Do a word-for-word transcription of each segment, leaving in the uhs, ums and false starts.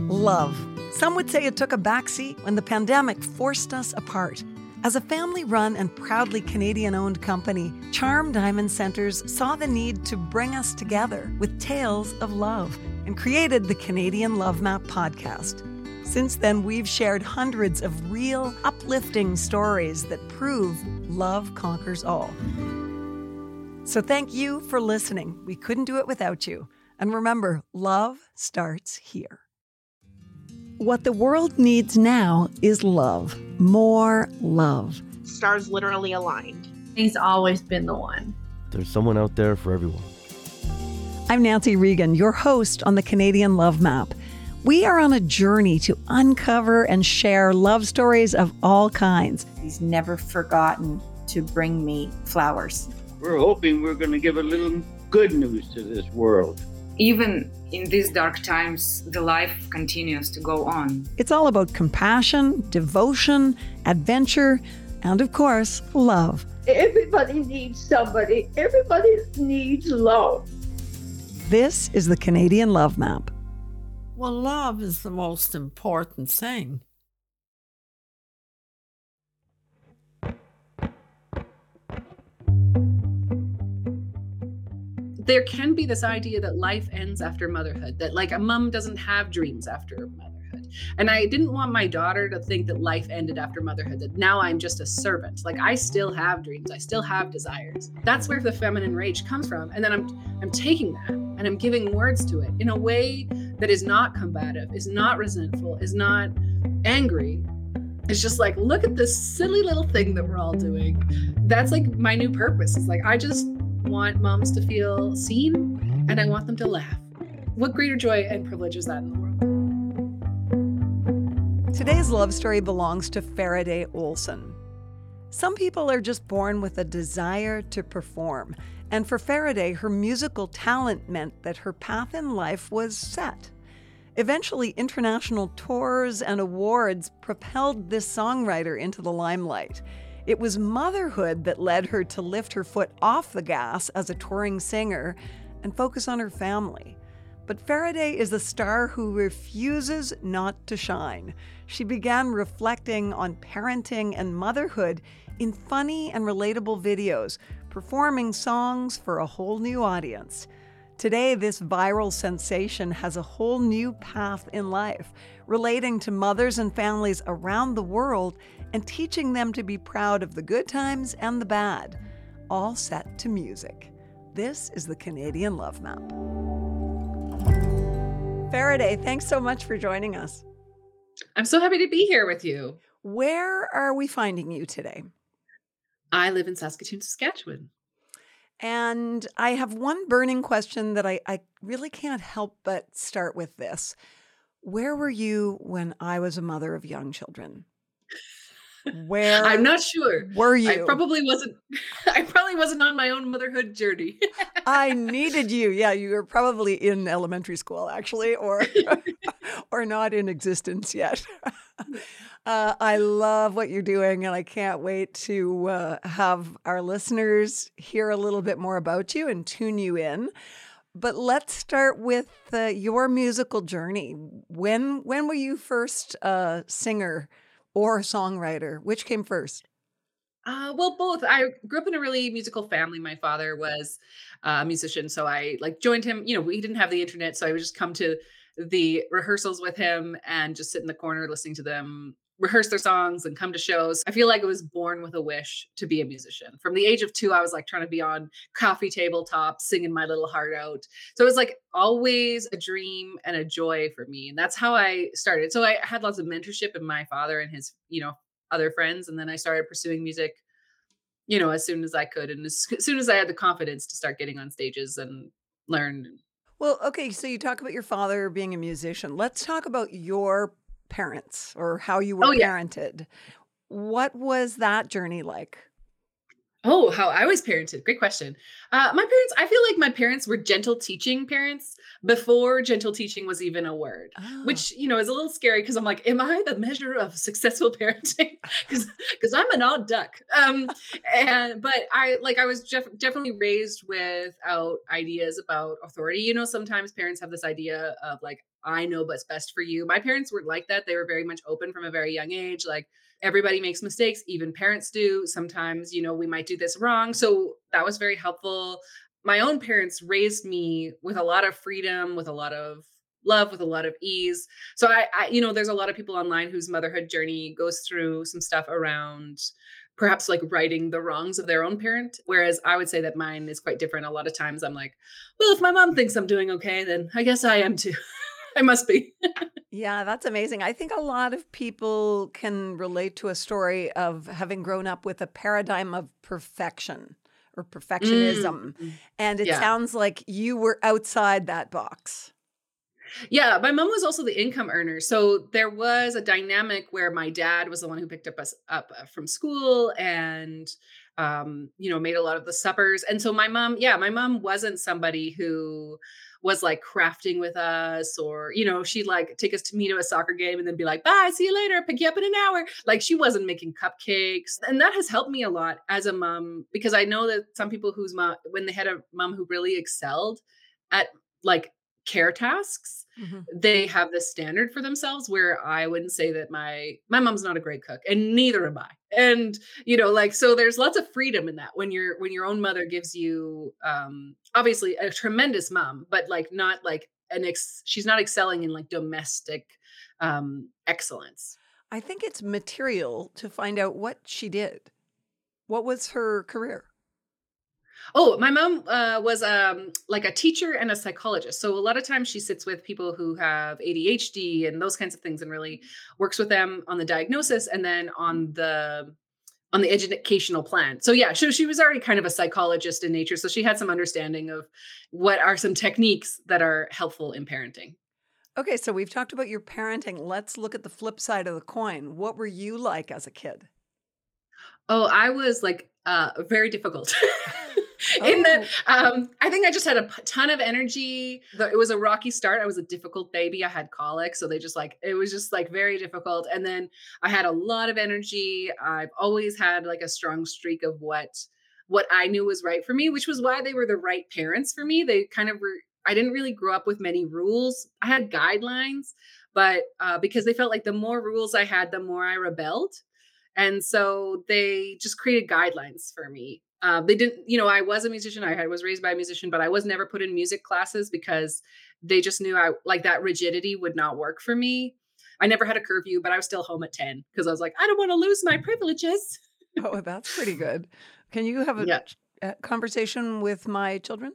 Love. Some would say it took a backseat when the pandemic forced us apart. As a family-run and proudly Canadian-owned company, Charm Diamond Centers saw the need to bring us together with tales of love and created the Canadian Love Map podcast. Since then, we've shared hundreds of real, uplifting stories that prove love conquers all. So thank you for listening. We couldn't do it without you. And remember, love starts here. What the world needs now is love. More love. Stars literally aligned. He's always been the one. There's someone out there for everyone. I'm Nancy Regan, your host on the Canadian Love Map. We are on a journey to uncover and share love stories of all kinds. He's never forgotten to bring me flowers. We're hoping we're going to give a little good news to this world. Even in these dark times, the life continues to go on. It's all about compassion, devotion, adventure, and of course, love. Everybody needs somebody. Everybody needs love. This is the Canadian Love Map. Well, love is the most important thing. There can be this idea that life ends after motherhood, that like a mom doesn't have dreams after motherhood. And I didn't want my daughter to think that life ended after motherhood, that now I'm just a servant. Like I still have dreams, I still have desires. That's where the feminine rage comes from. And then I'm I'm taking that and I'm giving words to it in a way that is not combative, is not resentful, is not angry. It's just like, look at this silly little thing that we're all doing. That's like my new purpose. It's like, I just want moms to feel seen and I want them to laugh. What greater joy and privilege is that in the world? Today's love story belongs to Faraday Olson. Some people are just born with a desire to perform. And for Faraday, her musical talent meant that her path in life was set. Eventually, international tours and awards propelled this songwriter into the limelight. It was motherhood that led her to lift her foot off the gas as a touring singer and focus on her family. But Faraday is a star who refuses not to shine. She began reflecting on parenting and motherhood in funny and relatable videos, performing songs for a whole new audience. Today, this viral sensation has a whole new path in life, relating to mothers and families around the world and teaching them to be proud of the good times and the bad, all set to music. This is the Canadian Love Map. Faraday, thanks so much for joining us. I'm so happy to be here with you. Where are we finding you today? I live in Saskatoon, Saskatchewan. And I have one burning question that I, I really can't help but start with this. Where were you when I was a mother of young children? Where I'm not sure. Were you? I probably wasn't. I probably wasn't on my own motherhood journey. I needed you. Yeah, you were probably in elementary school, actually, or or not in existence yet. uh, I love what you're doing, and I can't wait to uh, have our listeners hear a little bit more about you and tune you in. But let's start with uh, your musical journey. When when were you first a singer or songwriter? Which came first? Uh, well, both. I grew up in a really musical family. My father was uh, a musician, so I like joined him. You know, we didn't have the internet, so I would just come to the rehearsals with him and just sit in the corner listening to them rehearse their songs and come to shows. I feel like I was born with a wish to be a musician. From the age of two, I was like trying to be on coffee tabletops, singing my little heart out. So it was like always a dream and a joy for me. And that's how I started. So I had lots of mentorship in my father and his, you know, other friends. And then I started pursuing music, you know, as soon as I could. And as soon as I had the confidence to start getting on stages and learn. Well, okay. So you talk about your father being a musician. Let's talk about your parents or how you were oh, yeah. parented. What was that journey like? Oh, how I was parented. Great question. Uh, my parents, I feel like my parents were gentle teaching parents before gentle teaching was even a word, oh. which, you know, is a little scary because I'm like, am I the measure of successful parenting? Because because I'm an odd duck. Um, and but I like I was def- definitely raised without ideas about authority. You know, sometimes parents have this idea of like, I know what's best for you. My parents were like that. They were very much open from a very young age. Like everybody makes mistakes, even parents do. Sometimes, you know, we might do this wrong. So that was very helpful. My own parents raised me with a lot of freedom, with a lot of love, with a lot of ease. So I, I you know, there's a lot of people online whose motherhood journey goes through some stuff around perhaps like righting the wrongs of their own parent. Whereas I would say that mine is quite different. A lot of times I'm like, well, if my mom thinks I'm doing okay, then I guess I am too. I must be. Yeah, that's amazing. I think a lot of people can relate to a story of having grown up with a paradigm of perfection or perfectionism. Mm. And it Yeah. sounds like you were outside that box. Yeah, my mom was also the income earner. So there was a dynamic where my dad was the one who picked up us up uh, from school and um, you know, made a lot of the suppers. And so my mom, yeah, my mom wasn't somebody who was like crafting with us or, you know, she'd like take us to me to a soccer game and then be like, bye, see you later, pick you up in an hour. Like she wasn't making cupcakes. And that has helped me a lot as a mom because I know that some people whose mom, when they had a mom who really excelled at like care tasks, Mhm. they have this standard for themselves where I wouldn't say that my my mom's not a great cook and neither am I. And you know, like so there's lots of freedom in that when your when your own mother gives you um obviously a tremendous mom, but like not like an ex she's not excelling in like domestic um excellence. I think it's material to find out what she did. What was her career? Oh, my mom uh, was um, like a teacher and a psychologist. So a lot of times she sits with people who have A D H D and those kinds of things, and really works with them on the diagnosis and then on the on the educational plan. So yeah, so she was already kind of a psychologist in nature, so she had some understanding of what are some techniques that are helpful in parenting. Okay, so we've talked about your parenting. Let's look at the flip side of the coin. What were you like as a kid? Oh, I was like uh, very difficult. In that, um, I think I just had a p- ton of energy. The- It was a rocky start. I was a difficult baby. I had colic, so they just like it was just like very difficult. And then I had a lot of energy. I've always had like a strong streak of what what I knew was right for me, which was why they were the right parents for me. They kind of were. I didn't really grow up with many rules. I had guidelines, but uh, because they felt like the more rules I had, the more I rebelled. And so they just created guidelines for me. Uh, they didn't, you know, I was a musician. I had, was raised by a musician, but I was never put in music classes because they just knew I like that rigidity would not work for me. I never had a curfew, but I was still home at ten because I was like, I don't want to lose my privileges. Oh, that's pretty good. Can you have a, Yeah. a conversation with my children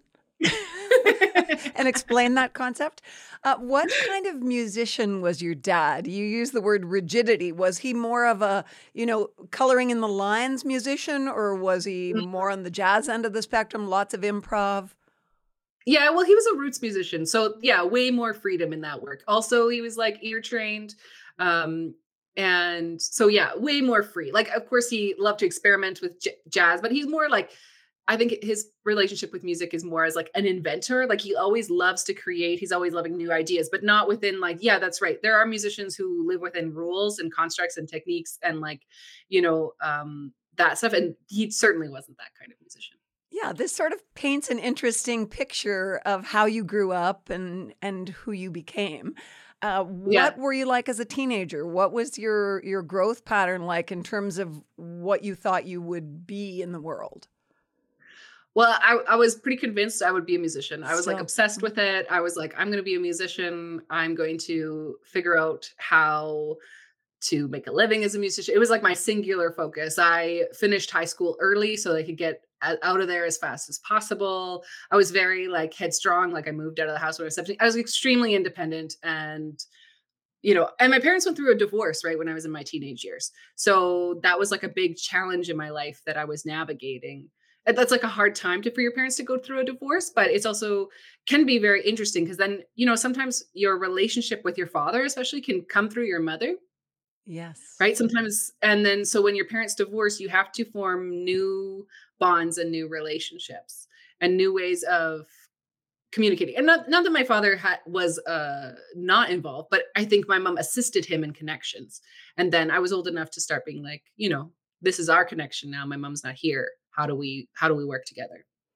and explain that concept? Uh, what kind of musician was your dad? You use the word rigidity. Was he more of a, you know, coloring in the lines musician, or was he more on the jazz end of the spectrum, lots of improv? Yeah, well, he was a roots musician. So yeah, way more freedom in that work. Also, he was like ear trained. Um, and so yeah, way more free. Like, of course, he loved to experiment with j- jazz, but he's more like, I think his relationship with music is more as like an inventor. Like he always loves to create. He's always loving new ideas, but not within like, yeah, that's right. There are musicians who live within rules and constructs and techniques and like, you know, um, that stuff. And he certainly wasn't that kind of musician. Yeah, this sort of paints an interesting picture of how you grew up and and who you became. Uh, Yeah. what were you like as a teenager? What was your your growth pattern like in terms of what you thought you would be in the world? Well, I, I was pretty convinced I would be a musician. I was like So, obsessed with it. I was like, I'm going to be a musician. I'm going to figure out how to make a living as a musician. It was like my singular focus. I finished high school early so I could get o- out of there as fast as possible. I was very like headstrong. Like I moved out of the house when I was seventeen. I was extremely independent and you know, and my parents went through a divorce right when I was in my teenage years. So that was like a big challenge in my life that I was navigating. And that's like a hard time to for your parents to go through a divorce, but it's also can be very interesting because then, you know, sometimes your relationship with your father especially can come through your mother, yes. right? Sometimes and then so when your parents divorce, you have to form new bonds and new relationships and new ways of communicating. And not not that my father had was uh not involved, but I think my mom assisted him in connections. And then I was old enough to start being like, you know, this is our connection now. My mom's not here. How do we how do we work together?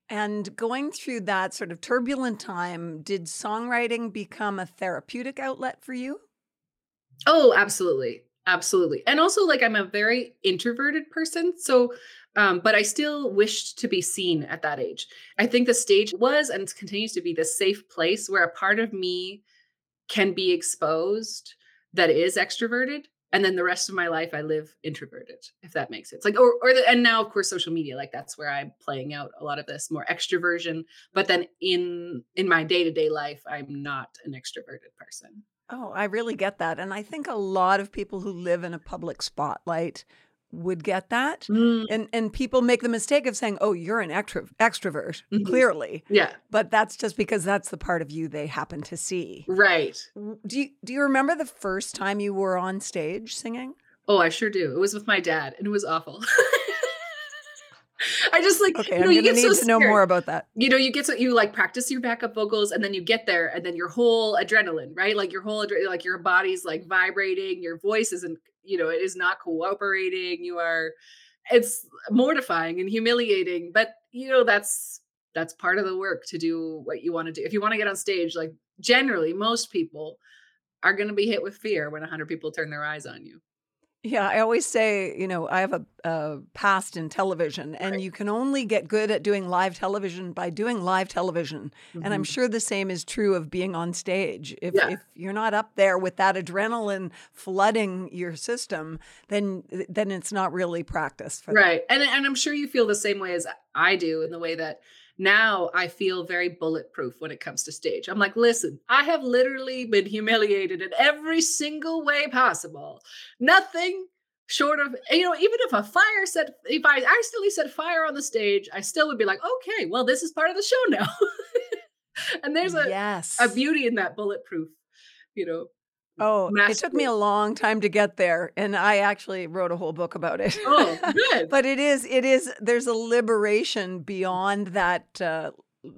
And going through that sort of turbulent time, did songwriting become a therapeutic outlet for you? Oh, absolutely. Absolutely. And also, like, I'm a very introverted person. So, um, but I still wished to be seen at that age. I think the stage was and continues to be the safe place where a part of me can be exposed that is extroverted. And then the rest of my life, I live introverted, if that makes sense. Like, or, or the, and now, of course, social media, like that's where I'm playing out a lot of this more extroversion. But then in in my day to day life, I'm not an extroverted person. Oh, I really get that. And I think a lot of people who live in a public spotlight would get that. Mm. And and people make the mistake of saying, "Oh, you're an extro- extrovert," Mhm. clearly. Yeah. But that's just because that's the part of you they happen to see. Right. Do you do you remember the first time you were on stage singing? Oh, I sure do. It was with my dad, and it was awful. I just like, Okay, you know, I'm you going to get need so to know scared. more about that. You know, you get so you like practice your backup vocals, and then you get there, and then your whole adrenaline, right? Like your whole adre- like your body's like vibrating, your voice isn't, you know, it is not cooperating. You are, it's mortifying and humiliating, but you know that's that's part of the work to do what you want to do. If you want to get on stage, like generally most people are going to be hit with fear when a hundred people turn their eyes on you. Yeah, I always say, you know, I have a, a past in television, and Right. you can only get good at doing live television by doing live television. And I'm Mhm. sure the same is true of being on stage. If Yeah. if you're not up there with that adrenaline flooding your system, then then it's not really practice for that. Right. And and I'm sure you feel the same way as I do, in the way that now I feel very bulletproof when it comes to stage. I'm like, listen, I have literally been humiliated in every single way possible. Nothing short of, you know, even if a fire set, if I accidentally set fire on the stage, I still would be like, okay, well, this is part of the show now. And there's a, Yes. a beauty in that bulletproof, you know. Oh, it took me mastery. a long time to get there, and I actually wrote a whole book about it. Oh, good. But it is, it is, there's a liberation beyond that uh,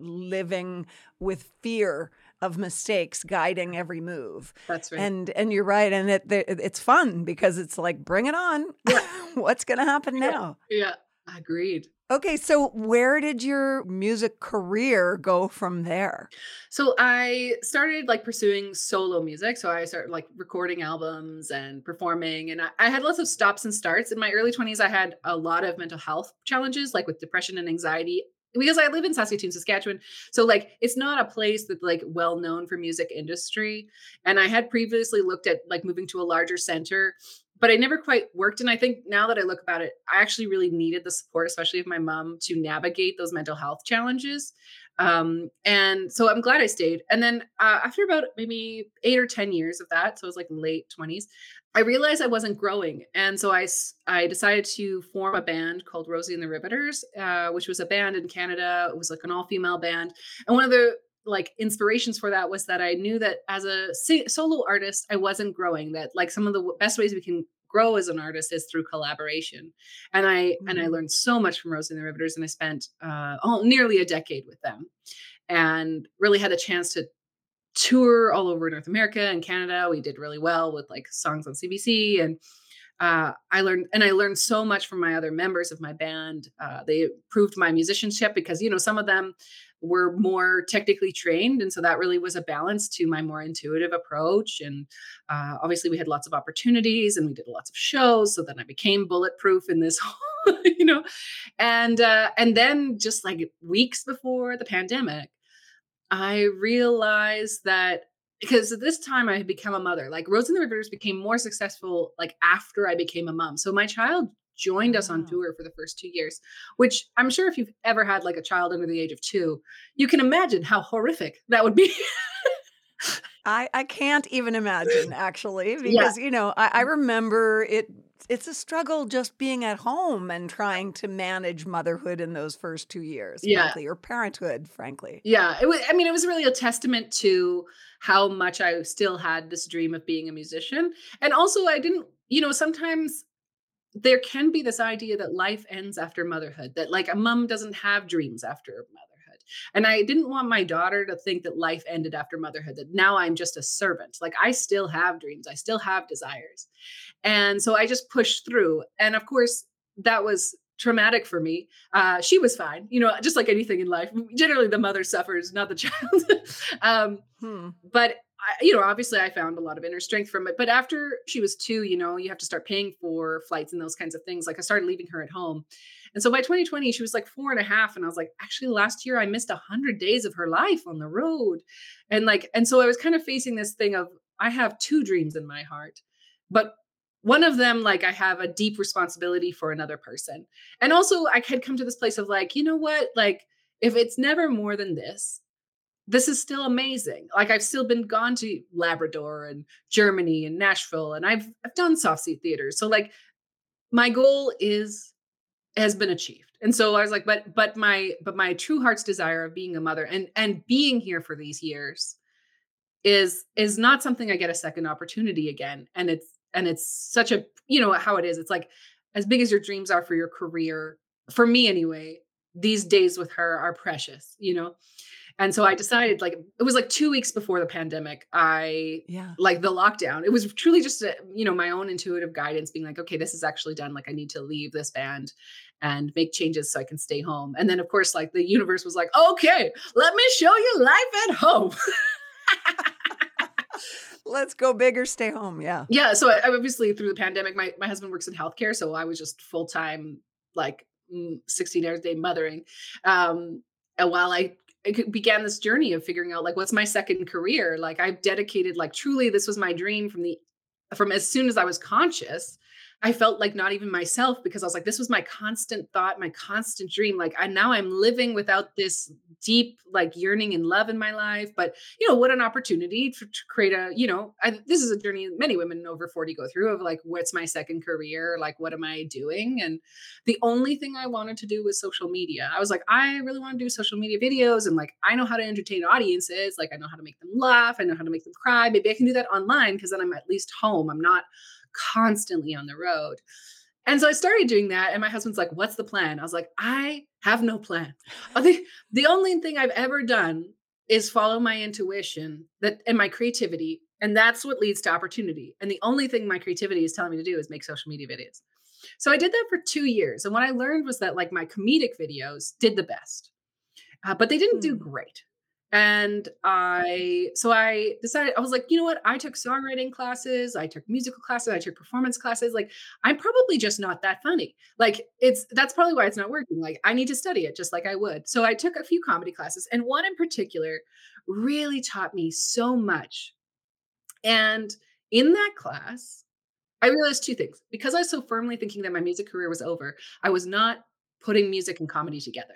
living with fear of mistakes guiding every move. That's right. And and you're right, and it, it it's fun because it's like, bring it on. Yeah. What's going to happen Yeah. now? Yeah, agreed. Okay, so where did your music career go from there? So I started like pursuing solo music. So I started like recording albums and performing. And I, I had lots of stops and starts. In my early twenties, I had a lot of mental health challenges, like with depression and anxiety. Because I live in Saskatoon, Saskatchewan. So like it's not a place that's like well known for music industry. And I had previously looked at like moving to a larger center, but I never quite worked. And I think now that I look about it, I actually really needed the support, especially of my mom, to navigate those mental health challenges. Um, and so I'm glad I stayed. And then uh, after about maybe eight or ten years of that, so it was like late twenties, I realized I wasn't growing. And so I, s- I decided to form a band called Rosie and the Riveters, uh, which was a band in Canada. It was like an all female band. And one of the like inspirations for that was that I knew that as a si- solo artist, I wasn't growing, that like some of the w- best ways we can grow as an artist is through collaboration. And I, and I Mhm. learned so much from Rosie and the Riveters, and I spent uh, oh, nearly a decade with them and really had the chance to tour all over North America and Canada. We did really well with like songs on C B C, and uh, I learned and I learned so much from my other members of my band. Uh, they improved my musicianship because, you know, some of them were more technically trained, and so that really was a balance to my more intuitive approach. And uh, obviously, we had lots of opportunities, and we did lots of shows. So then I became bulletproof in this, you know, and uh, and then just like weeks before the pandemic, I realized that because at this time I had become a mother, like Rose and the Rivers became more successful like after I became a mom. So my child joined us on Wow. tour for the first two years, which I'm sure if you've ever had like a child under the age of two, you can imagine how horrific that would be. I, I can't even imagine actually, Yeah. because, you know, I, I remember it. It's a struggle just being at home and trying to manage motherhood in those first two years, Yeah. frankly, or parenthood, frankly. Yeah, it was, I mean, it was really a testament to how much I still had this dream of being a musician. And also I didn't, you know, sometimes there can be this idea that life ends after motherhood, that like a mom doesn't have dreams after motherhood. And I didn't want my daughter to think that life ended after motherhood, that now I'm just a servant. Like I still have dreams, I still have desires. And so I just pushed through. And of course, that was traumatic for me. Uh, she was fine, you know, just like anything in life. Generally, the mother suffers, not the child. um, Hmm. but I, you know, obviously, I found a lot of inner strength from it. But after she was two, you know, you have to start paying for flights and those kinds of things. Like I started leaving her at home, and so by twenty twenty, she was like four and a half, and I was like, actually, last year I missed a hundred days of her life on the road, and like, and so I was kind of facing this thing of I have two dreams in my heart, but one of them, like I have a deep responsibility for another person. And also I had come to this place of like, you know what, like if it's never more than this, this is still amazing. Like I've still been gone to Labrador and Germany and Nashville, and I've, I've done soft seat theater. So like my goal is, has been achieved. And so I was like, but, but my, but my true heart's desire of being a mother and, and being here for these years is, is not something I get a second opportunity again. And it's, and it's such a, you know how it is. It's like as big as your dreams are for your career, for me anyway, these days with her are precious, you know? And so I decided like, it was like two weeks before the pandemic, I Yeah. like the lockdown, it was truly just, a, you know, my own intuitive guidance being like, okay, this is actually done. Like I need to leave this band and make changes so I can stay home. And then of course, like the universe was like, okay, let me show you life at home. Let's go big or stay home. Yeah. Yeah. So I, obviously through the pandemic, my, my husband works in healthcare. So I was just full-time, like mm, sixteen hours a day mothering. Um, and while I, I could- began this journey of figuring out like, what's my second career? Like I've dedicated, like truly, this was my dream from the, from as soon as I was conscious. I felt like not even myself because I was like, this was my constant thought, my constant dream. Like I now I'm living without this deep like yearning and love in my life. But you know, what an opportunity to, to create a, you know, I, this is a journey many women over forty go through of like, what's my second career? Like, what am I doing? And the only thing I wanted to do was social media. I was like, I really want to do social media videos. And like, I know how to entertain audiences. Like I know how to make them laugh. I know how to make them cry. Maybe I can do that online because then I'm at least home. I'm not constantly on the road. And so I started doing that. And my husband's like, what's the plan? I was like, I have no plan. I think the only thing I've ever done is follow my intuition that and my creativity. And that's what leads to opportunity. And the only thing my creativity is telling me to do is make social media videos. So I did that for two years. And what I learned was that like my comedic videos did the best, uh, but they didn't do Hmm. great. And I, so I decided, I was like, you know what? I took songwriting classes, I took musical classes, I took performance classes. Like, I'm probably just not that funny. Like, it's, that's probably why it's not working. Like, I need to study it just like I would. So I took a few comedy classes, and one in particular really taught me so much. And in that class, I realized two things. Because I was so firmly thinking that my music career was over, I was not putting music and comedy together.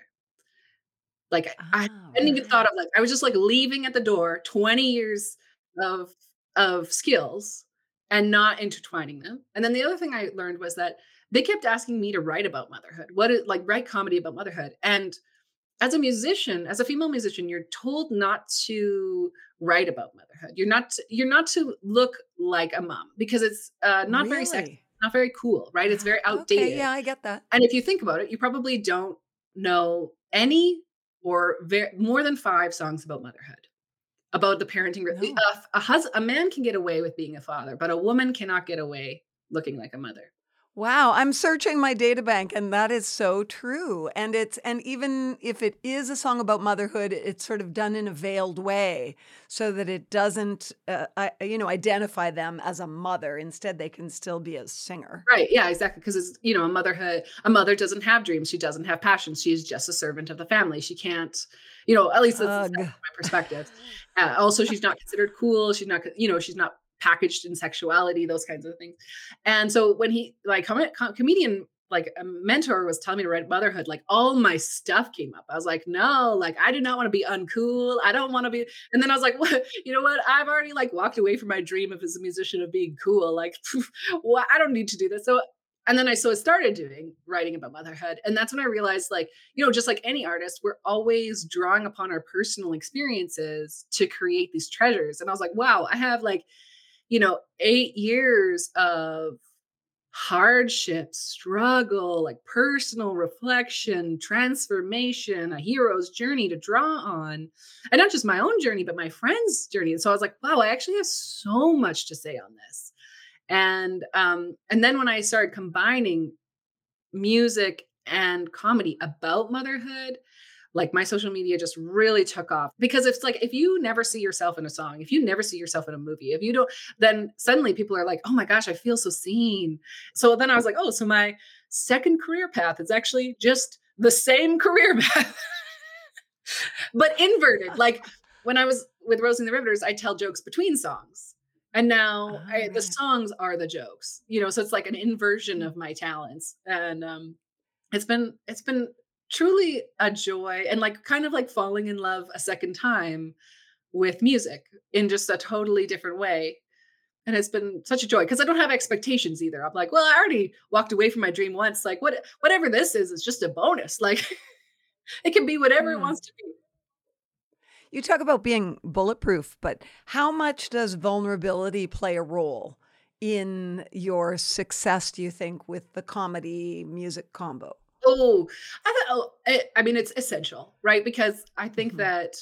Like I Oh, hadn't even right. thought of like, I was just like leaving at the door twenty years of, of skills and not intertwining them. And then the other thing I learned was that they kept asking me to write about motherhood. What is like write comedy about motherhood. And as a musician, as a female musician, you're told not to write about motherhood. You're not, to- you're not to look like a mom because it's uh, not very sexy, Really? not very cool, right? It's very Ah, outdated. okay. Yeah, I get that. And if you think about it, you probably don't know any or very, more than five songs about motherhood, about the parenting. re- No. A, a, hus- a man can get away with being a father, but a woman cannot get away looking like a mother. Wow, I'm searching my data bank, and that is so true. And it's and even if it is a song about motherhood, it's sort of done in a veiled way, so that it doesn't, uh, I, you know, identify them as a mother. Instead, they can still be a singer. Right. Yeah, exactly. Because it's, you know, a motherhood, a mother doesn't have dreams. She doesn't have passions. She's just a servant of the family. She can't, you know, at least that's, that's Ugh. my perspective. Uh, also, she's not considered cool. She's not, you know, she's not packaged in sexuality, those kinds of things. And so when he, like, com- com- comedian, like a mentor was telling me to write motherhood, like all my stuff came up. I was like, no, like I do not want to be uncool. I don't want to be. And then I was like, what? You know what? I've already like walked away from my dream of as a musician of being cool. Like, well, I don't need to do this. So, and then I so I started doing writing about motherhood. And that's when I realized, like, you know, just like any artist, we're always drawing upon our personal experiences to create these treasures. And I was like, wow, I have like, you know, eight years of hardship, struggle, like personal reflection, transformation, a hero's journey to draw on. And not just my own journey, but my friend's journey. And so I was like, wow, I actually have so much to say on this. And um, and then when I started combining music and comedy about motherhood, like my social media just really took off, because it's like, if you never see yourself in a song, if you never see yourself in a movie, if you don't, then suddenly people are like, oh my gosh, I feel so seen. So then I was like, oh, so my second career path is actually just the same career path, but inverted. Like when I was with Rosie and the Riveters, I tell jokes between songs. And now Oh, I, right. the songs are the jokes, you know, so it's like an inversion of my talents. And um, it's been, it's been, truly a joy, and like kind of like falling in love a second time with music in just a totally different way. And it's been such a joy because I don't have expectations either. I'm like, well, I already walked away from my dream once. Like what, whatever this is, is just a bonus. Like it can be whatever it Mm. wants to be. You talk about being bulletproof, but how much does vulnerability play a role in your success, do you think, with the comedy music combo? Oh, I thought, oh, I, I mean, it's essential, right? Because I think Mhm. that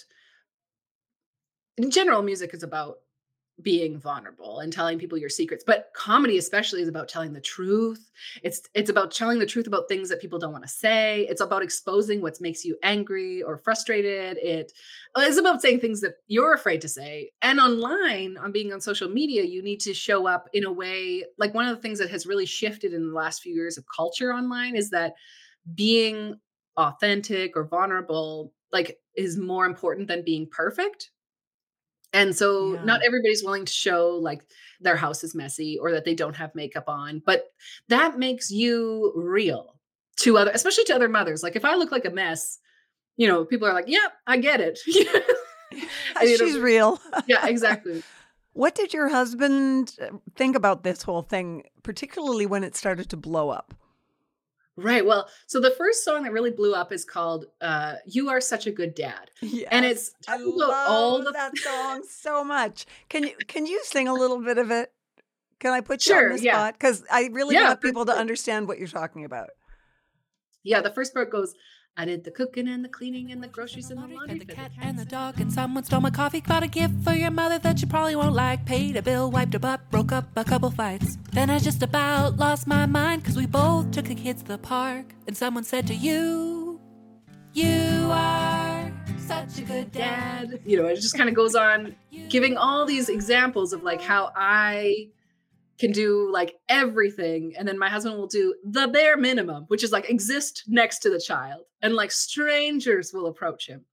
in general, music is about being vulnerable and telling people your secrets, but comedy especially is about telling the truth. It's it's about telling the truth about things that people don't want to say. It's about exposing what makes you angry or frustrated. It is about saying things that you're afraid to say. And online, on being on social media, you need to show up in a way, like one of the things that has really shifted in the last few years of culture online is that being authentic or vulnerable like is more important than being perfect. And so Yeah. not everybody's willing to show like their house is messy or that they don't have makeup on, but that makes you real to other, especially to other mothers. Like if I look like a mess, you know, people are like, yeah, I get it. And, you know, She's real. yeah, exactly. What did your husband uh, think about this whole thing, particularly when it started to blow up? Right. Well, so the first song that really blew up is called uh, You Are Such a Good Dad. And it's I talking about love all the that song so much. Can you can you sing a little bit of it? Can I put you Sure, on the yeah. spot? Because I really Yeah, want for people to sure. understand what you're talking about. Yeah, the first part goes, I did the cooking and the cleaning and the groceries and the laundry. And the for cat the and the dog, and someone stole my coffee. Got a gift for your mother that you probably won't like. Paid a bill, wiped her butt, broke up a couple fights. Then I just about lost my mind, cause we both took the kids to the park. And someone said to you, you are such a good dad. dad. You know, it just kind of goes on giving all these examples of like how I can do like everything. And then my husband will do the bare minimum, which is like exist next to the child. And like strangers will approach him.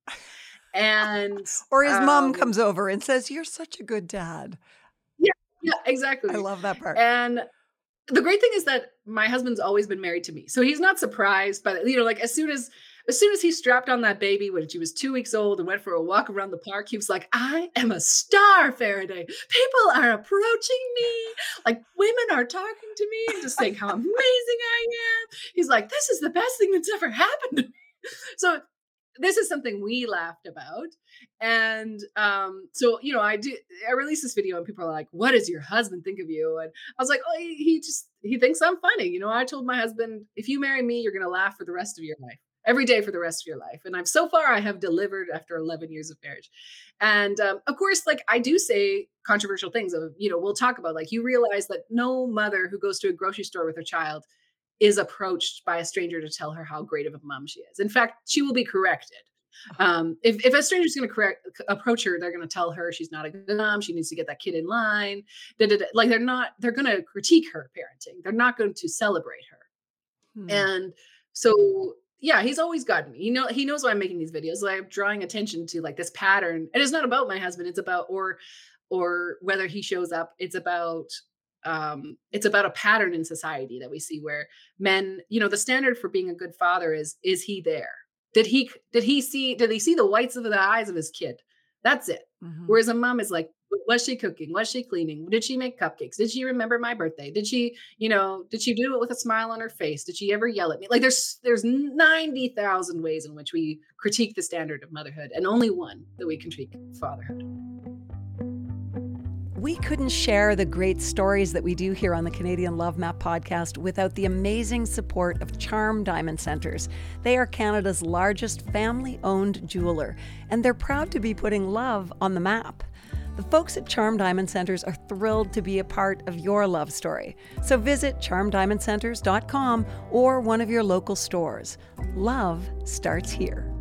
And Or his mom um, comes over and says, "You're such a good dad." Yeah, exactly. I love that part. And the great thing is that my husband's always been married to me. So he's not surprised by, you know, like as soon as as soon as he strapped on that baby when she was two weeks old and went for a walk around the park, he was like, I am a star, Faraday. People are approaching me. Like women are talking to me and just saying how amazing I am. He's like, this is the best thing that's ever happened to me. So this is something we laughed about. And um, so, you know, I do, I released this video and people are like, what does your husband think of you? And I was like, oh, he, he just, he thinks I'm funny. You know, I told my husband, if you marry me, you're going to laugh for the rest of your life, every day for the rest of your life. And I've, so far I have delivered after eleven years of marriage. And um, of course, like I do say controversial things of, you know, we'll talk about like, you realize that no mother who goes to a grocery store with her child is approached by a stranger to tell her how great of a mom she is. In fact, she will be corrected. Um, if, if a stranger's going to correct approach her, they're going to tell her she's not a good mom. She needs to get that kid in line. Da, da, da. Like they're not, they're going to critique her parenting. They're not going to celebrate her. Hmm. And so, yeah, he's always gotten me. You know, he knows why I'm making these videos. Like I'm drawing attention to like this pattern. And it's not about my husband. It's about, or, or whether he shows up. It's about, um, it's about a pattern in society that we see where men, you know, the standard for being a good father is, is he there? Did he, did he see, did he see the whites of the eyes of his kid? That's it. Mhm. Whereas a mom is like, was she cooking? Was she cleaning? Did she make cupcakes? Did she remember my birthday? Did she, you know, did she do it with a smile on her face? Did she ever yell at me? Like there's, there's ninety thousand ways in which we critique the standard of motherhood and only one that we critique fatherhood. We couldn't share the great stories that we do here on the Canadian Love Map podcast without the amazing support of Charm Diamond Centers. They are Canada's largest family-owned jeweler, and they're proud to be putting love on the map. The folks at Charm Diamond Centers are thrilled to be a part of your love story. So visit charm diamond centers dot com or one of your local stores. Love starts here.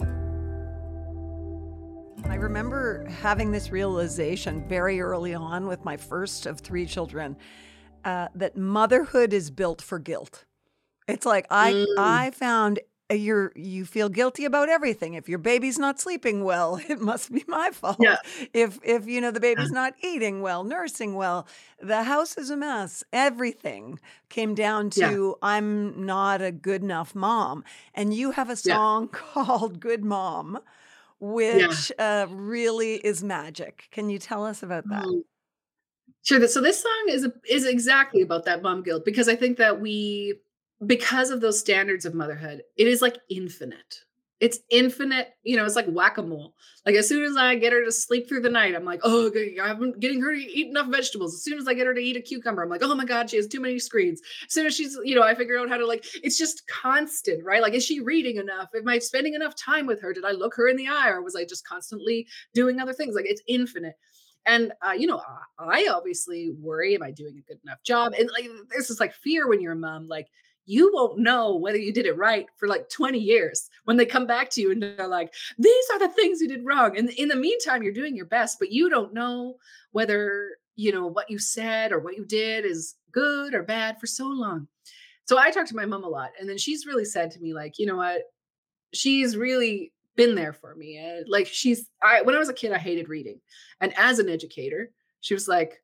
I remember having this realization very early on with my first of three children, uh, that motherhood is built for guilt. It's like I Mm. I found you're you feel guilty about everything. If your baby's not sleeping well, it must be my fault. Yeah. If if you know the baby's not eating well, nursing well, the house is a mess. Everything came down Yeah. to I'm not a good enough mom. And you have a Yeah. song called Good Mom, Yeah. which uh, really is magic. Can you tell us about that? Mm. Sure. th- So this song is a, is exactly about that mom guilt, because I think that we, because of those standards of motherhood, it is like infinite. It's infinite. You know, it's like whack-a-mole. Like as soon as I get her to sleep through the night, I'm like, oh, okay, I'm getting her to eat enough vegetables. As soon as I get her to eat a cucumber, I'm like, oh my God, she has too many screens. As soon as she's, you know, I figure out how to like, it's just constant, right? Like, is she reading enough? Am I spending enough time with her? Did I look her in the eye, or was I just constantly doing other things? Like, it's infinite. And uh, you know, I I obviously worry, am I doing a good enough job? And like, there's this like fear when you're a mom, like you won't know whether you did it right for like twenty years when they come back to you and they're like, these are the things you did wrong. And in the meantime, you're doing your best, but you don't know whether, you know, what you said or what you did is good or bad for so long. So I talk to my mom a lot, and then she's really said to me, like, you know what? She's really been there for me. And like she's I when I was a kid, I hated reading. And as an educator, she was like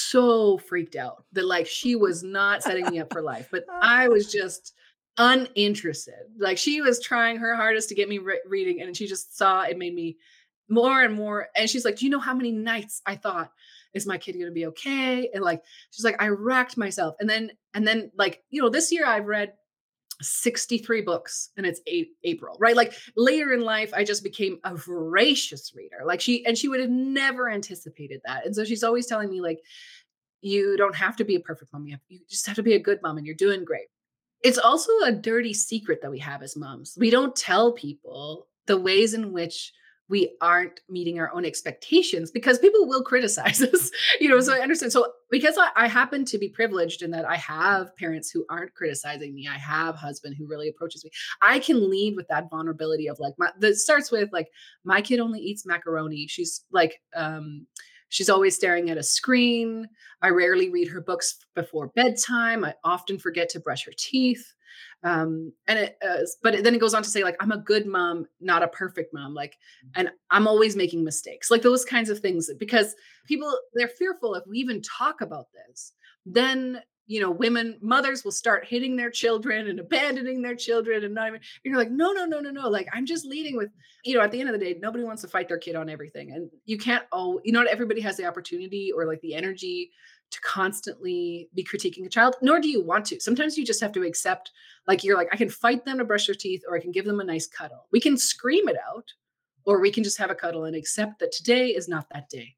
so freaked out that like she was not setting me up for life. But I was just uninterested. Like she was trying her hardest to get me re- reading, and she just saw it made me more and more. And she's like, do you know how many nights I thought, is my kid going to be okay? And like, she's like, I racked myself. And then, and then like, you know, this year I've read sixty-three books, and it's eight, April, right? Like later in life, I just became a voracious reader. Like she, and she would have never anticipated that. And so she's always telling me like, you don't have to be a perfect mom. You, have, you just have to be a good mom, and you're doing great. It's also a dirty secret that we have as moms. We don't tell people the ways in which we aren't meeting our own expectations, because people will criticize us, you know, so I understand. So because I, I happen to be privileged in that I have parents who aren't criticizing me, I have a husband who really approaches me, I can lead with that vulnerability of like, my, that starts with like, my kid only eats macaroni. She's like, um, she's always staring at a screen. I rarely read her books before bedtime. I often forget to brush her teeth. Um, and it, uh, but then it goes on to say like, I'm a good mom, not a perfect mom. Like, and I'm always making mistakes, like those kinds of things, because people, they're fearful if we even talk about this, then, you know, women, mothers will start hitting their children and abandoning their children and not even, you're like, no, no, no, no, no. Like, I'm just leading with, you know, at the end of the day, nobody wants to fight their kid on everything. And you can't, oh, you know, not everybody has the opportunity or like the energy to constantly be critiquing a child, nor do you want to. Sometimes you just have to accept, like, you're like, I can fight them to brush their teeth, or I can give them a nice cuddle. We can scream it out, or we can just have a cuddle and accept that today is not that day.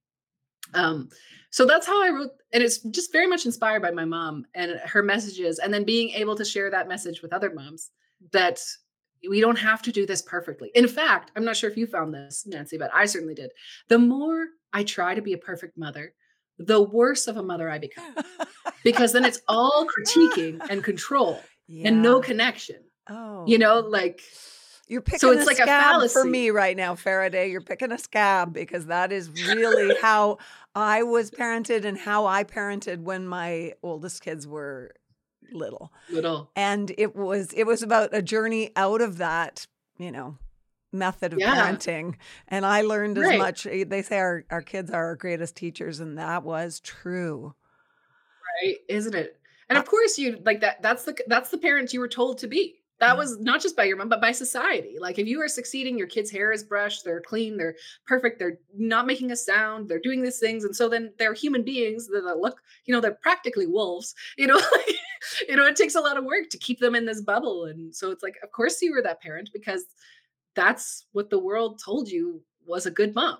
Um, so that's how I wrote, and it's just very much inspired by my mom and her messages, and then being able to share that message with other moms that we don't have to do this perfectly. In fact, I'm not sure if you found this, Nancy, but I certainly did. The more I try to be a perfect mother, the worse of a mother I become, because then it's all critiquing and control Yeah. and no connection. Oh. You know, like You're picking so it's a like a scab fallacy for me right now, Faraday. You're picking a scab, because that is really how I was parented and how I parented when my oldest kids were little. little. And it was it was about a journey out of that, you know, method of Yeah. parenting. And I learned as Right. much. They say our, our kids are our greatest teachers, and that was true. Right, isn't it? And of course you like that that's the that's the parent you were told to be. That was not just by your mom, but by society. Like if you are succeeding, your kid's hair is brushed, they're clean, they're perfect, they're not making a sound, they're doing these things. And so then they're human beings that look, you know, they're practically wolves, you know, like, you know, it takes a lot of work to keep them in this bubble. And so it's like, of course you were that parent, because that's what the world told you was a good mom.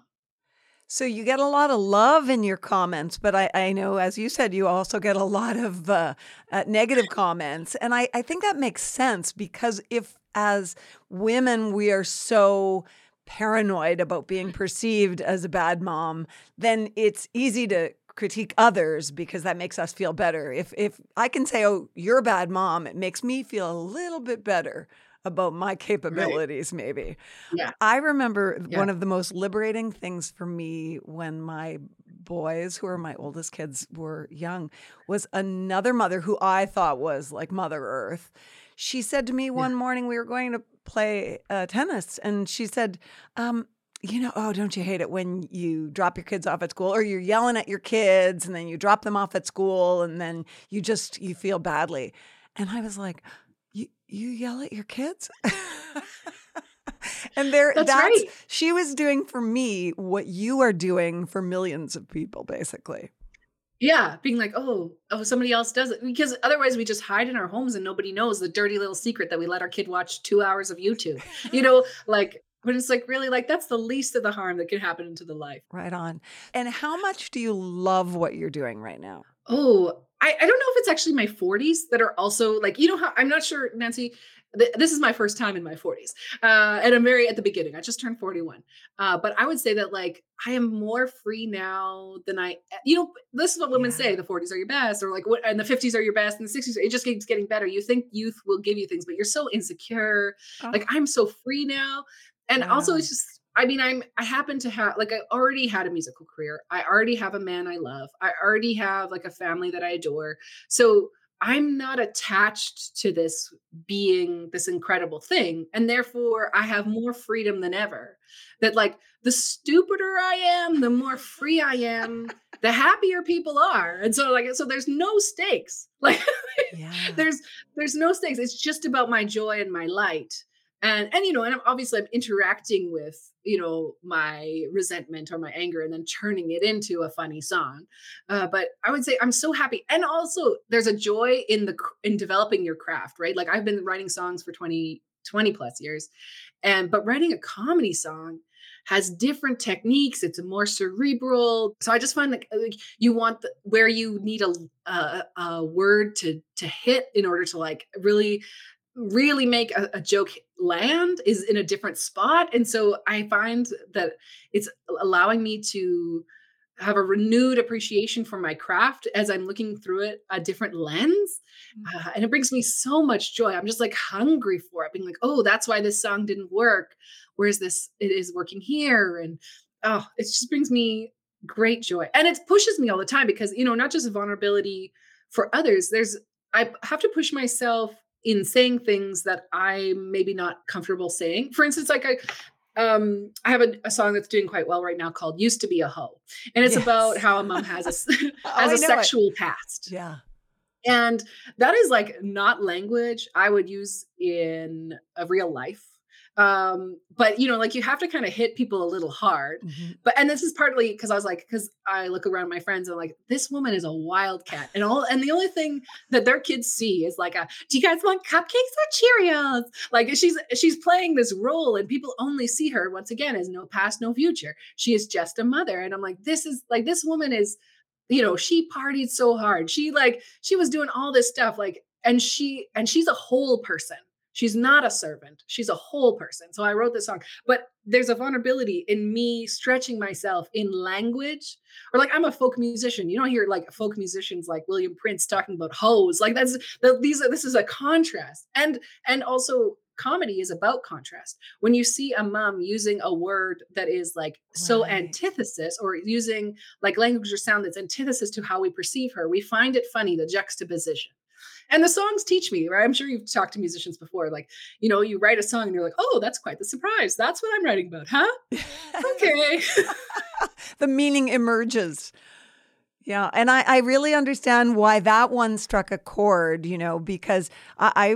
So you get a lot of love in your comments, but I, I know, as you said, you also get a lot of uh, uh, negative comments. And I, I think that makes sense, because if as women we are so paranoid about being perceived as a bad mom, then it's easy to critique others because that makes us feel better. If if I can say, oh, you're a bad mom, it makes me feel a little bit better about my capabilities, right. maybe. Yeah. I remember yeah. one of the most liberating things for me when my boys, who are my oldest kids, were young, was another mother who I thought was like Mother Earth. She said to me one yeah. morning, we were going to play uh, tennis, and she said, um, you know, oh, don't you hate it when you drop your kids off at school, or you're yelling at your kids and then you drop them off at school and then you just, you feel badly. And I was like, you, you yell at your kids? And there, that's, that's right. She was doing for me what you are doing for millions of people, basically. Yeah, being like, oh, oh, somebody else does it. Because otherwise we just hide in our homes and nobody knows the dirty little secret that we let our kid watch two hours of YouTube. You know, like, but it's like, really, like, that's the least of the harm that can happen into the life. Right on. And how much do you love what you're doing right now? Oh, I, I don't know if it's actually my forties that are also like, you know how, I'm not sure, Nancy, th- this is my first time in my forties. Uh, and I'm very at the beginning. I just turned forty-one. Uh, but I would say that, like, I am more free now than I, you know, this is what women yeah. say, the forties are your best, or like what, and the fifties are your best, and the sixties, it just keeps getting better. You think youth will give you things, but you're so insecure. Oh. Like, I'm so free now. And wow. also it's just, I mean, I'm, I happen to have, like, I already had a musical career. I already have a man I love. I already have like a family that I adore. So I'm not attached to this being this incredible thing. And therefore I have more freedom than ever. That, like, the stupider I am, the more free I am, the happier people are. And so, like, so there's no stakes. Like yeah. there's, there's no stakes. It's just about my joy and my light. And, and, you know, and I'm obviously I'm interacting with, you know, my resentment or my anger and then turning it into a funny song. Uh, but I would say I'm so happy. And also there's a joy in the, in developing your craft, right? Like, I've been writing songs for twenty, twenty plus years. And, but writing a comedy song has different techniques. It's more cerebral. So I just find that, like, you want the, where you need a, a, a word to, to hit in order to, like, really really make a, a joke land is in a different spot. And so I find that it's allowing me to have a renewed appreciation for my craft as I'm looking through it a different lens. Uh, and it brings me so much joy. I'm just like hungry for it, being like, oh, that's why this song didn't work. Whereas this, it is working here. And oh, it just brings me great joy. And it pushes me all the time because, you know, not just vulnerability for others, there's, I have to push myself in saying things that I'm maybe not comfortable saying. For instance, like I, um, I have a, a song that's doing quite well right now called "Used to Be a Hoe," and it's yes. about how a mom has a has oh, a sexual it. past. Yeah, and that is like not language I would use in a real life. Um, but you know, like, you have to kind of hit people a little hard. Mm-hmm. But, and this is partly because I was like, because I look around my friends and I'm like, this woman is a wildcat. And all, and the only thing that their kids see is like, a, do you guys want cupcakes or Cheerios? Like, she's, she's playing this role and people only see her once again as no past, no future. She is just a mother. And I'm like, this is like, this woman is, you know, she partied so hard. She like, she was doing all this stuff, like, and she, and she's a whole person. She's not a servant. She's a whole person. So I wrote this song, but there's a vulnerability in me stretching myself in language, or like, I'm a folk musician. You don't hear like folk musicians like William Prince talking about hoes. Like, that's the, these are, this is a contrast. And, and also comedy is about contrast. When you see a mom using a word that is like so right. antithesis, or using like language or sound that's antithesis to how we perceive her, we find it funny, the juxtaposition. And the songs teach me, right? I'm sure you've talked to musicians before. Like, you know, you write a song and you're like, oh, that's quite the surprise. That's what I'm writing about, huh? Okay. The meaning emerges. Yeah. And I, I really understand why that one struck a chord, you know, because I, I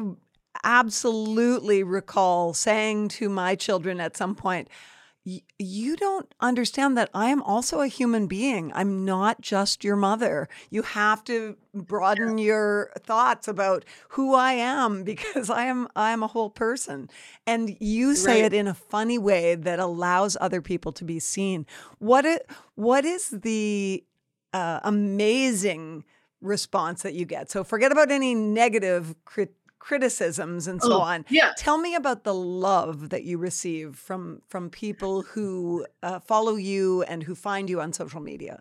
absolutely recall saying to my children at some point, you don't understand that I am also a human being. I'm not just your mother. You have to broaden your thoughts about who I am, because I am I am a whole person. And you say right. it in a funny way that allows other people to be seen. What it, what is the uh, amazing response that you get? So forget about any negative crit- criticisms and so Oh, on. yeah. Tell me about the love that you receive from from people who uh, follow you and who find you on social media.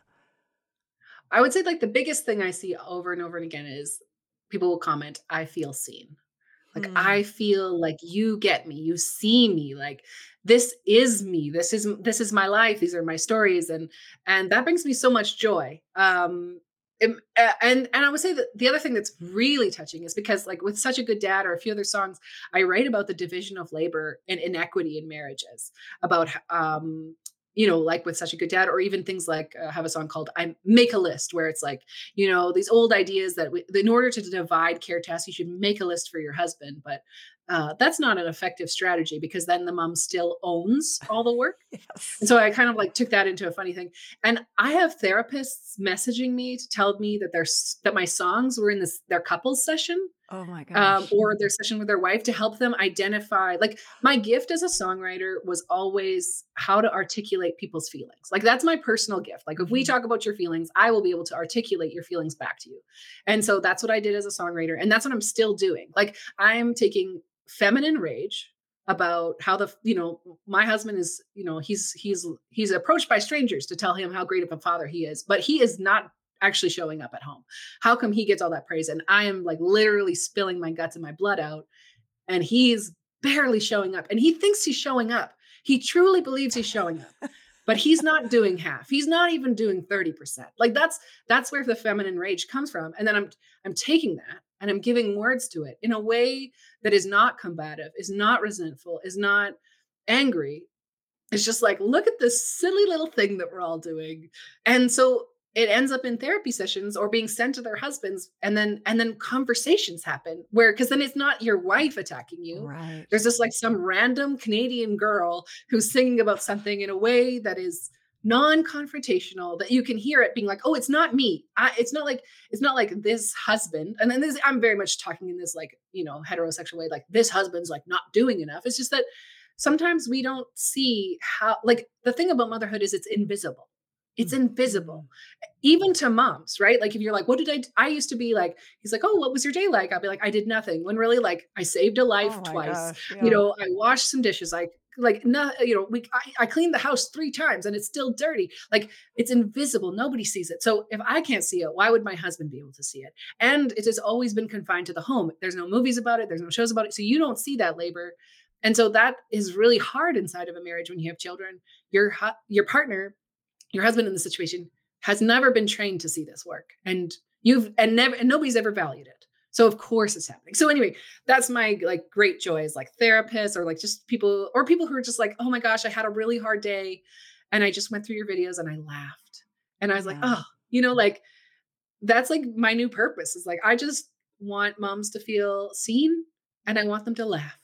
I would say like the biggest thing I see over and over and again is people will comment, I feel seen. Like, Hmm. I feel like you get me, you see me, like this is me. This is this is my life. These are my stories. And and that brings me so much joy. Um and and and I would say that the other thing that's really touching is because like with Such a Good Dad or a few other songs, I write about the division of labor and inequity in marriages, about um you know, like with Such a Good Dad, or even things like uh, have a song called I Make a List, where it's like, you know, these old ideas that we, in order to divide care tasks, you should make a list for your husband. But uh, that's not an effective strategy, because then the mom still owns all the work. Yes. And so I kind of like took that into a funny thing. And I have therapists messaging me to tell me that their that my songs were in this their couples session. Oh my Um, gosh. or their session with their wife, to help them identify, like my gift as a songwriter was always how to articulate people's feelings. Like that's my personal gift. Like if we Mhm. talk about your feelings, I will be able to articulate your feelings back to you. And so that's what I did as a songwriter. And that's what I'm still doing. Like I'm taking feminine rage about how the, you know, my husband is, you know, he's, he's, he's approached by strangers to tell him how great of a father he is, but he is not actually showing up at home. How come he gets all that praise and I am like literally spilling my guts and my blood out, and he's barely showing up, and he thinks he's showing up. He truly believes he's showing up, but he's not doing half. He's not even doing thirty percent. Like that's that's where the feminine rage comes from. And then I'm I'm taking that and I'm giving words to it in a way that is not combative, is not resentful, is not angry. It's just like, look at this silly little thing that we're all doing. And so it ends up in therapy sessions or being sent to their husbands, and then and then conversations happen where, because then it's not your wife attacking you. Right. There's just like some random Canadian girl who's singing about something in a way that is non-confrontational, that you can hear it being like, oh, it's not me. I, it's not like it's not like this husband. And then this, I'm very much talking in this like, you know, heterosexual way, like this husband's like not doing enough. It's just that sometimes we don't see how, like the thing about motherhood is it's invisible. It's invisible, even to moms, right? Like if you're like, what did I, d-? I used to be like, he's like, oh, what was your day like? I'll be like, I did nothing. When really like I saved a life Oh my twice. gosh, You yeah. know, I washed some dishes. I like, no, you know, we, I, I cleaned the house three times and it's still dirty. Like it's invisible. Nobody sees it. So if I can't see it, why would my husband be able to see it? And it has always been confined to the home. There's no movies about it. There's no shows about it. So you don't see that labor. And so that is really hard inside of a marriage when you have children. Your, hu- your partner, your husband in the situation has never been trained to see this work, and you've and never and nobody's ever valued it. So of course it's happening. So anyway, that's my like great joy is like therapists or like just people or people who are just like, oh my gosh, I had a really hard day and I just went through your videos and I laughed. And I was like, Yeah. oh, you know, like that's like my new purpose is like, I just want moms to feel seen and I want them to laugh,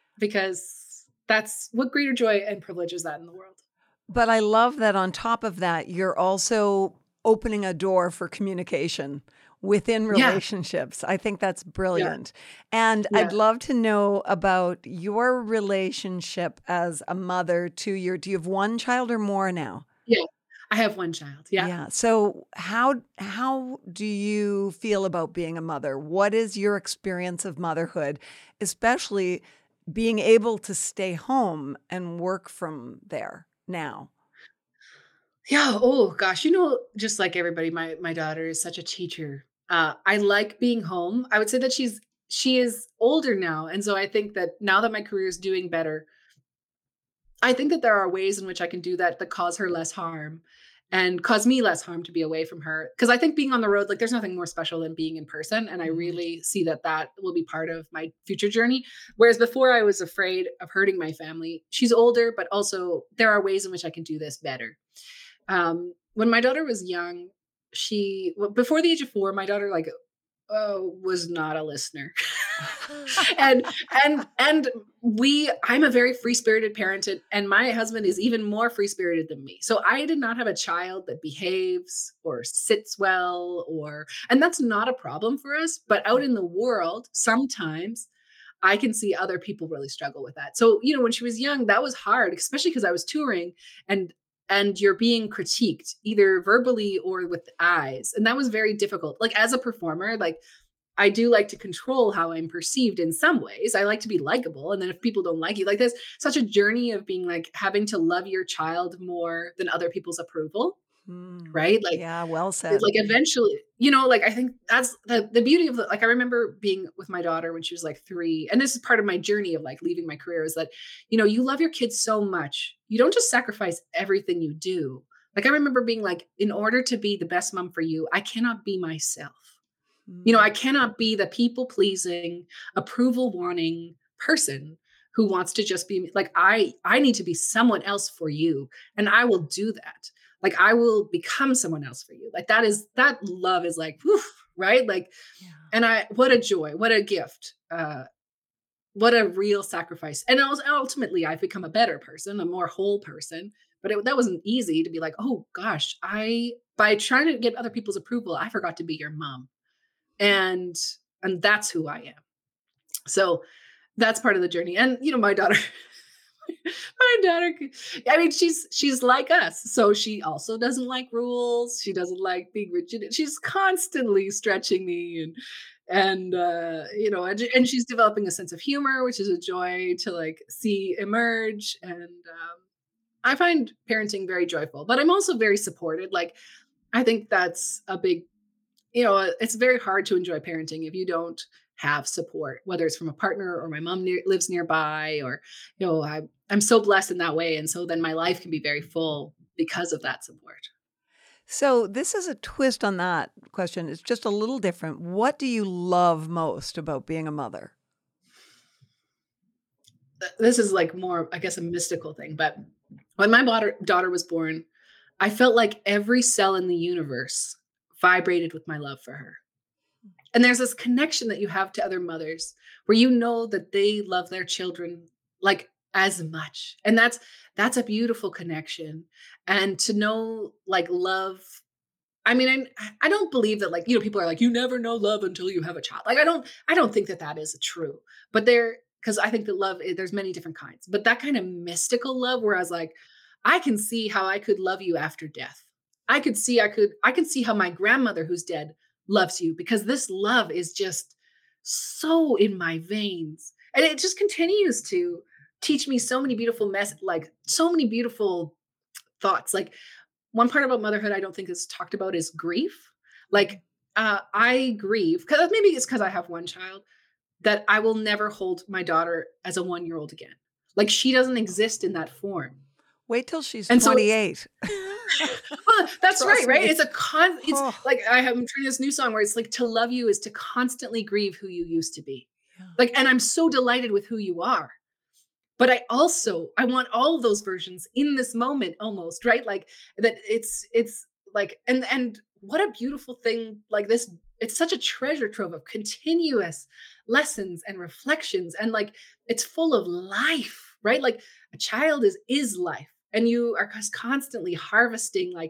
because that's what greater joy and privilege is that in the world. But I love that on top of that, you're also opening a door for communication within Yeah. relationships. I think that's brilliant. And I'd Yeah. love to know about your relationship as a mother to your, do you have one child or more now? Yeah. I have one child. Yeah. Yeah. So how how do you feel about being a mother? What is your experience of motherhood, especially being able to stay home and work from there now? Yeah. Oh gosh. You know, just like everybody, my my daughter is such a teacher. Uh, I like being home. I would say that she's she is older now. And so I think that now that my career is doing better, I think that there are ways in which I can do that that cause her less harm and cause me less harm to be away from her. Because I think being on the road, like there's nothing more special than being in person. And I Mhm. really see that that will be part of my future journey. Whereas before I was afraid of hurting my family. She's older, but also there are ways in which I can do this better. Um, when my daughter was young, she, well, before the age of four, my daughter like oh, was not a listener. and and and we I'm a very free-spirited parent, and, and my husband is even more free-spirited than me. So I did not have a child that behaves or sits well, or and that's not a problem for us, but out in the world sometimes I can see other people really struggle with that. So, you know, when she was young, that was hard, especially because I was touring and and you're being critiqued either verbally or with eyes. And that was very difficult. Like as a performer, like I do like to control how I'm perceived in some ways. I like to be likable. And then if people don't like you, like there's such a journey of being like having to love your child more than other people's approval. Mm. Right? Like, yeah, well said. like eventually, you know, like I think that's the, the beauty of the, like, I remember being with my daughter when she was like three. And this is part of my journey of like leaving my career is that, you know, you love your kids so much. You don't just sacrifice everything you do. Like I remember being like, in order to be the best mom for you, I cannot be myself. You know, I cannot be the people pleasing, approval wanting person who wants to just be like, I, I need to be someone else for you. And I will do that. Like, I will become someone else for you. Like that is, that love is like, whew, right? Like, yeah. And I, what a joy, what a gift, uh, what a real sacrifice. And ultimately I've become a better person, a more whole person, but it, that wasn't easy to be like, oh gosh, I, by trying to get other people's approval, I forgot to be your mom. And, and that's who I am. So that's part of the journey. And, you know, my daughter, my daughter, I mean, she's, she's like us. So she also doesn't like rules. She doesn't like being rigid. She's constantly stretching me and, and, uh, you know, and, and she's developing a sense of humor, which is a joy to like see emerge. And, um, I find parenting very joyful, but I'm also very supported. Like, I think that's a big, you know, it's very hard to enjoy parenting if you don't have support, whether it's from a partner or my mom near, lives nearby, or, you know, I, I'm so blessed in that way. And so then my life can be very full because of that support. So this is a twist on that question. It's just a little different. What do you love most about being a mother? This is like more, I guess, a mystical thing. But when my daughter, daughter was born, I felt like every cell in the universe vibrated with my love for her. And there's this connection that you have to other mothers where you know that they love their children like as much. And that's, that's a beautiful connection. And to know like love, I mean, I, I don't believe that like, you know, people are like, you never know love until you have a child. Like, I don't, I don't think that that is true, but there, because I think that love, there's many different kinds, but that kind of mystical love where I was like, I can see how I could love you after death. I could see, I could, I can see how my grandmother who's dead loves you, because this love is just so in my veins. And it just continues to teach me so many beautiful mess, like so many beautiful thoughts. Like one part about motherhood I don't think is talked about is grief. Like uh, I grieve, because maybe it's because I have one child, that I will never hold my daughter as a one-year-old again. Like she doesn't exist in that form. Wait till she's and twenty-eight. So well, that's Trust right, right? me. It's a con. It's Oh. like I have, I'm trying this new song where it's like to love you is to constantly grieve who you used to be. Yeah. Like, and I'm so delighted with who you are. But I also, I want all of those versions in this moment almost, right? Like that it's, it's like, and, and what a beautiful thing like this. It's such a treasure trove of continuous lessons and reflections. And like, it's full of life, right? Like a child is, is life. And you are just constantly harvesting, like,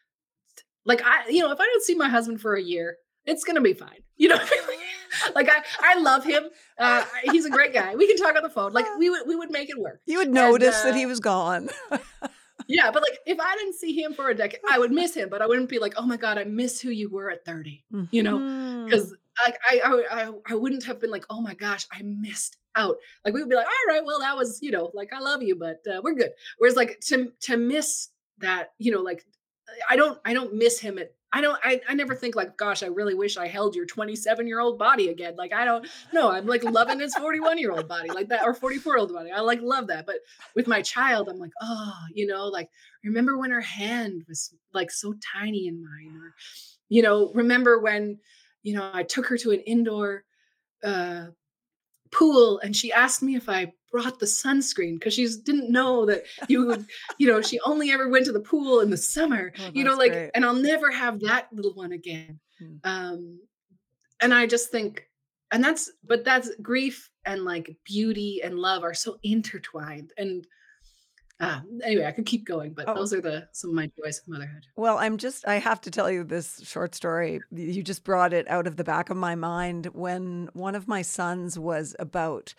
like I, you know, if I don't see my husband for a year, it's going to be fine. You know, like I, I love him. Uh, he's a great guy. We can talk on the phone. Like we would, we would make it work. You would notice and, uh, that he was gone. Yeah. But like, if I didn't see him for a decade, I would miss him, but I wouldn't be like, oh my God, I miss who you were at thirty, you know, because I, I, I, I wouldn't have been like, oh my gosh, I missed out. Like we would be like, all right, well, that was, you know, like, I love you, but uh, we're good. Whereas like to, to miss that, you know, like, I don't, I don't miss him at, I don't, I, I never think like, gosh, I really wish I held your twenty-seven year old body again. Like, I don't know. I'm like loving his forty-one year old body like that, or forty-four year old body. I like love that. But with my child, I'm like, oh, you know, like, remember when her hand was like so tiny in mine, or, you know, remember when, you know, I took her to an indoor, uh, pool and she asked me if I brought the sunscreen because she didn't know that you would, you know, she only ever went to the pool in the summer, Oh, you know, that's like, great. and I'll never have that little one again. Hmm. Um, and I just think, and that's, but that's grief and like beauty and love are so intertwined. And uh, anyway, I could keep going, but Oh. those are the, some of my joys of motherhood. Well, I'm just, I have to tell you this short story. You just brought it out of the back of my mind when one of my sons was about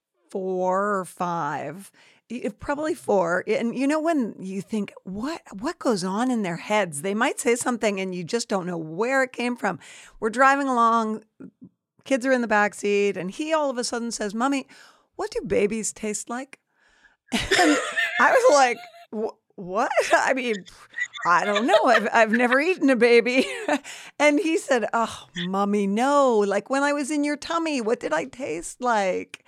four or five, y- probably four. And you know, when you think, what, what goes on in their heads? They might say something and you just don't know where it came from. We're driving along kids are in the back seat, and he all of a sudden says, "Mommy, what do babies taste like?" And I was like, what? I mean, I don't know. I've, I've never eaten a baby. And he said, "Oh, Mommy, no. Like when I was in your tummy, what did I taste like?"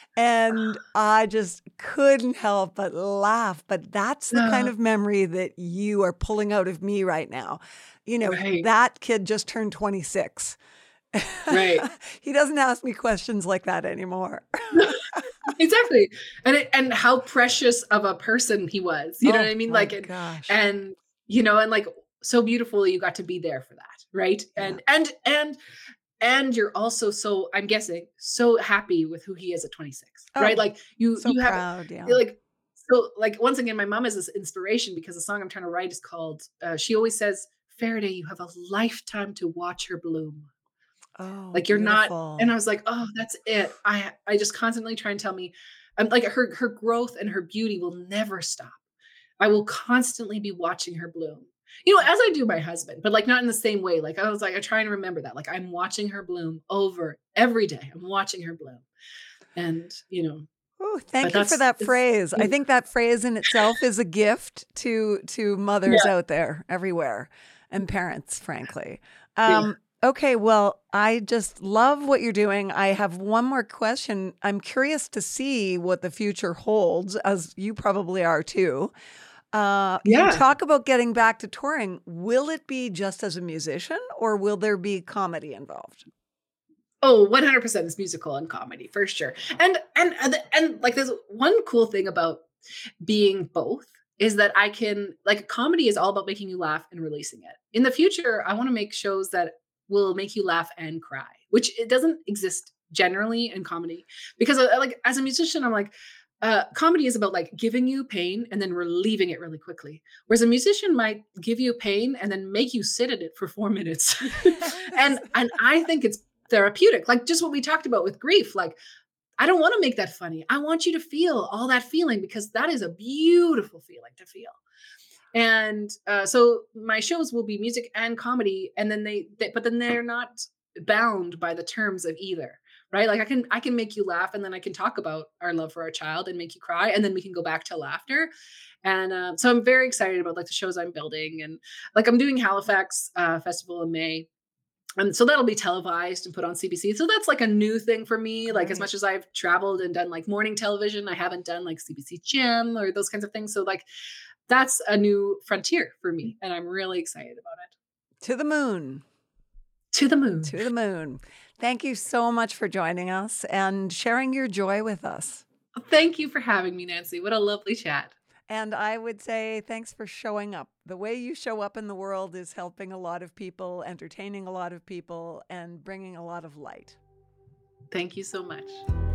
And I just couldn't help but laugh. But that's the kind of memory that you are pulling out of me right now. You know, Right. that kid just turned twenty-six. Right. He doesn't ask me questions like that anymore. Exactly. And it, and how precious of a person he was. You know Oh, what I mean? my Like, and, gosh. and, you know, and like so beautiful you got to be there for that. Right. And, and, and, and you're also so, I'm guessing, so happy with who he is at twenty-six. Oh, Right. Like you, so you have proud, yeah. you're like, so like, once again, my mom is this inspiration because the song I'm trying to write is called, uh, she always says, "Faraday, you have a lifetime to watch her bloom." Oh, Like you're beautiful. not, and I was like, oh, that's it. I I just constantly try and tell me, I'm like her her growth and her beauty will never stop. I will constantly be watching her bloom. You know, as I do my husband, but like not in the same way. Like I was like, I try and remember that. Like I'm watching her bloom over every day. I'm watching her bloom. And you know, Ooh, thank but you for that's- that it's- phrase. I think that phrase in itself is a gift to to mothers Yeah. out there everywhere and parents, frankly. Yeah. Um, okay, well, I just love what you're doing. I have one more question. I'm curious to see what the future holds, as you probably are too. Uh, you Yeah. talk about getting back to touring. Will it be just as a musician, or will there be comedy involved? Oh, one hundred percent is musical and comedy for sure. And, and, and, and like there's one cool thing about being both is that I can, like comedy is all about making you laugh and releasing it. In the future, I want to make shows that will make you laugh and cry, which it doesn't exist generally in comedy because uh, like as a musician, I'm like, uh, comedy is about like giving you pain and then relieving it really quickly. Whereas a musician might give you pain and then make you sit in it for four minutes. and, and I think it's therapeutic, like just what we talked about with grief. Like, I don't want to make that funny. I want you to feel all that feeling because that is a beautiful feeling to feel. And uh, so my shows will be music and comedy, and then they, they, but then they're not bound by the terms of either, right? Like I can, I can make you laugh, and then I can talk about our love for our child and make you cry, and then we can go back to laughter. And uh, so I'm very excited about like the shows I'm building, and like I'm doing Halifax uh, Festival in May. And so that'll be televised and put on C B C. So that's like a new thing for me. Like Right. as much as I've traveled and done like morning television, I haven't done like C B C Gym or those kinds of things. So like that's a new frontier for me. And I'm really excited about it. To the moon. To the moon. To the moon. Thank you so much for joining us and sharing your joy with us. Thank you for having me, Nancy. What a lovely chat. And I would say thanks for showing up. The way you show up in the world is helping a lot of people, entertaining a lot of people, and bringing a lot of light. Thank you so much.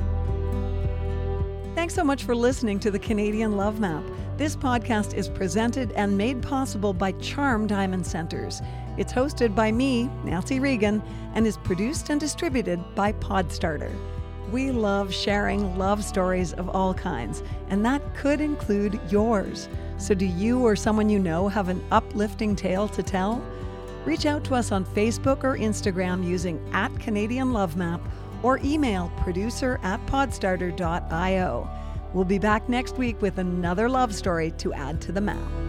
Thanks so much for listening to the Canadian Love Map. This podcast is presented and made possible by Charm Diamond Centers. It's hosted by me, Nancy Regan, and is produced and distributed by Podstarter. We love sharing love stories of all kinds, and that could include yours. So do you or someone you know have an uplifting tale to tell? Reach out to us on Facebook or Instagram using at Canadian Love Map or email producer at podstarter dot io. We'll be back next week with another love story to add to the map.